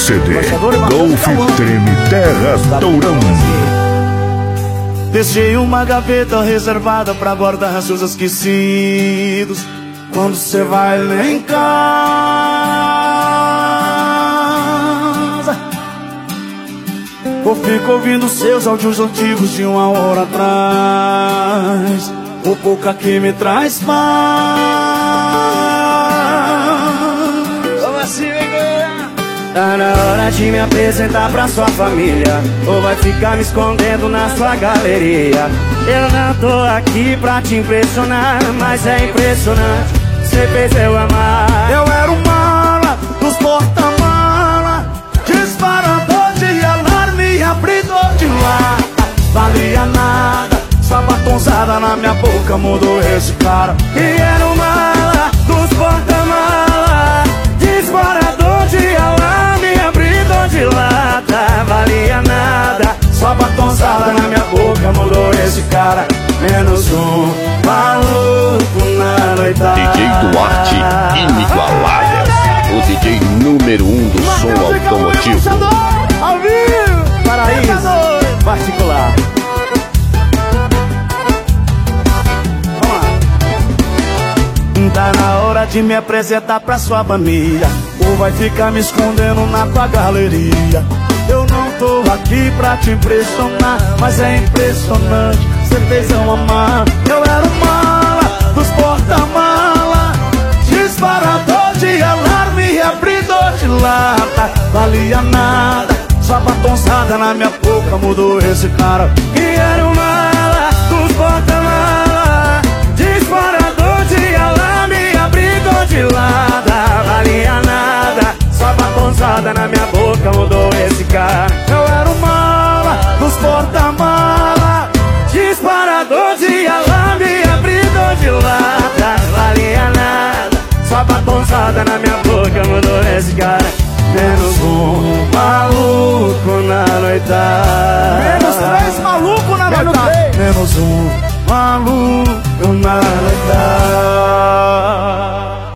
CD Golf Treme Terras Tourão. Deixei uma gaveta reservada pra guardar seus esquecidos. Quando cê vai lá em casa, eu fico ouvindo seus áudios antigos de 1 hora atrás. O pouca que me traz paz. Como assim, tá na hora de me apresentar pra sua família, ou vai ficar me escondendo na sua galeria? Eu não tô aqui pra te impressionar, mas é impressionante, cê fez eu amar. Eu era o mala dos porta-mala, disparador de alarme, abridor de lata. Valia nada, sua batonzada na minha boca mudou esse cara. E era o mala dos porta-mala, disparador de alarme, abridor de lata. Valia nada, sua batonzada na minha boca mudou esse cara. Menos um maluco na noitada. DJ Duarte, inigualável. O DJ número 1 do som automotivo. Ao vivo, Paraíso particular. Vamos lá. Tá na hora de me apresentar pra sua família, ou vai ficar me escondendo na tua galeria? Eu não tô aqui pra te impressionar, mas é impressionante, cê fez eu amar. Eu era o mala dos porta-mala, disparador de alarme, abridor de lata. Valia nada, sua batonzada na minha boca mudou esse cara. E era o mala dos porta-mala, disparador de alarme, abridor de lata. Valia nada, sua batonzada na minha boca mudou esse cara. Eu era o mala dos porta-mala, disparador de alarme, abridor de lata. Valia nada, sua batonzada na minha boca mudou esse cara. Menos um maluco na noitada. Menos 3 maluco na noitada. Menos um maluco na noitada.